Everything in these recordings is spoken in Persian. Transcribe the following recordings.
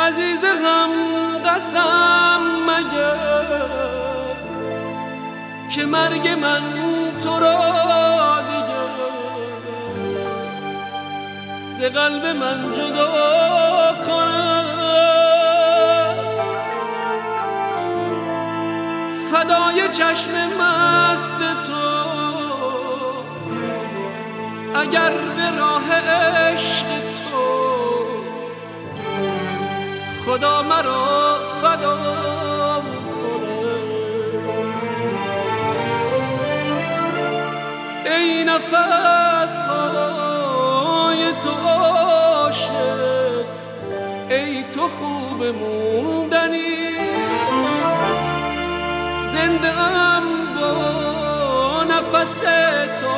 عزیز غم قسم مگر که مرگ من تو را دیگر ز قلب من جدا کند. فدای چشم مست تو اگر به راه عشق تو خدا مرا فدا کنه. ای نفس های تو عاشق، ای تو خوب موندنی، زنده ام با نفس تو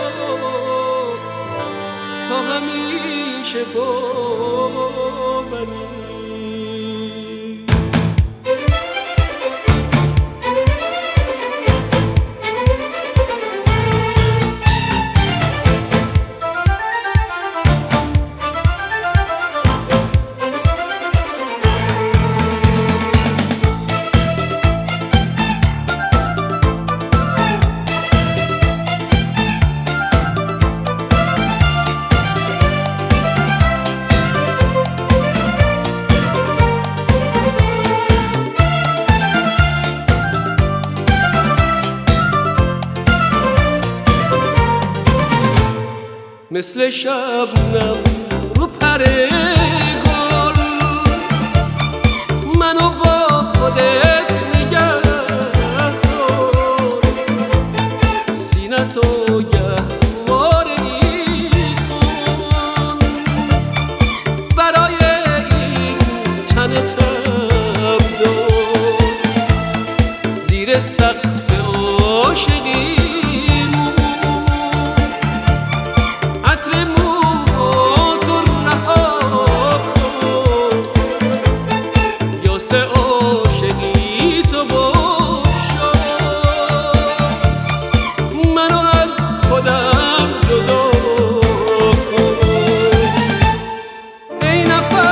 تا همیشه با منی. مثل شبنم رو پر گل منو با خودت نگه دار، سینه‌تو گهواره‌ای کن برای این تن تبدار. زیر سقف عاشقی ای نفس